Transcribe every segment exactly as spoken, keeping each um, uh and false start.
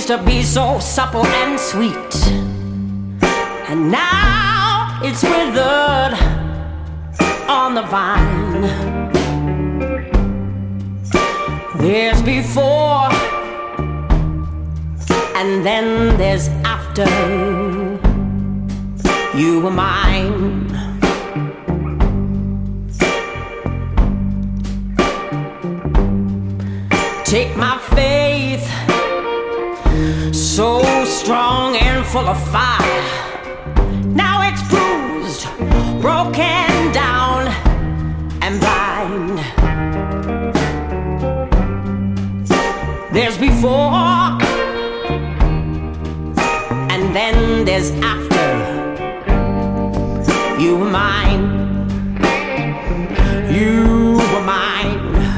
to be so supple and sweet, and now it's withered on the vine. There's before, and then there's after. You were mine. Take my faith, so strong and full of fire. Now it's bruised, broken down, and blind. There's before, and then there's after. You were mine. You were mine.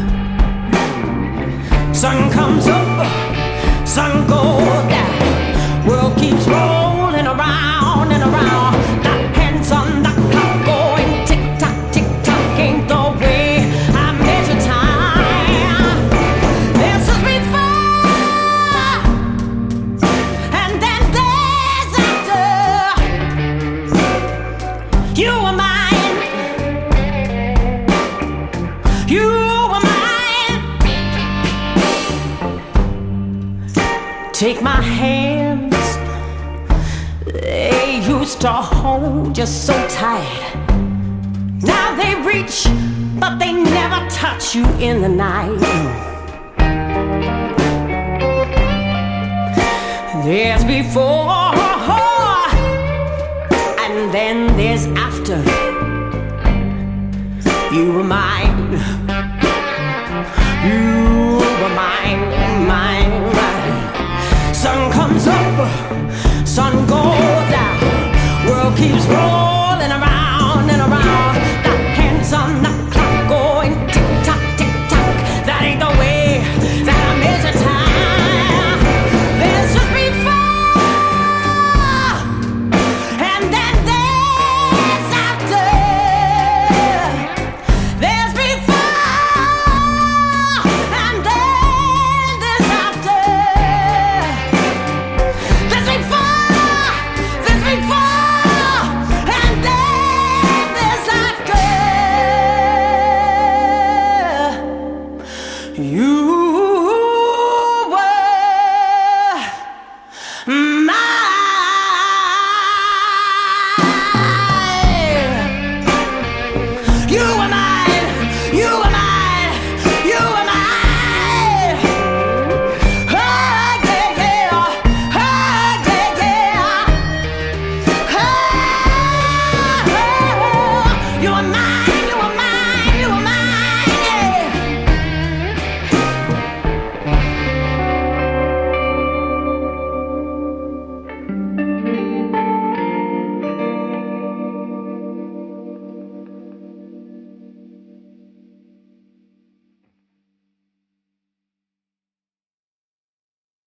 Sun comes up, sun goes down. World keeps rolling around and around. The hands on the clock going tick tock, tick tock. Ain't the way I measure time. This is before, and then there's after. You were mine. You were mine. Take my hands, they used to hold you so tight. Now they reach, but they never touch you in the night. There's before, and then there's after. You were mine. You were mine, mine, mine. Sun comes up, sun goes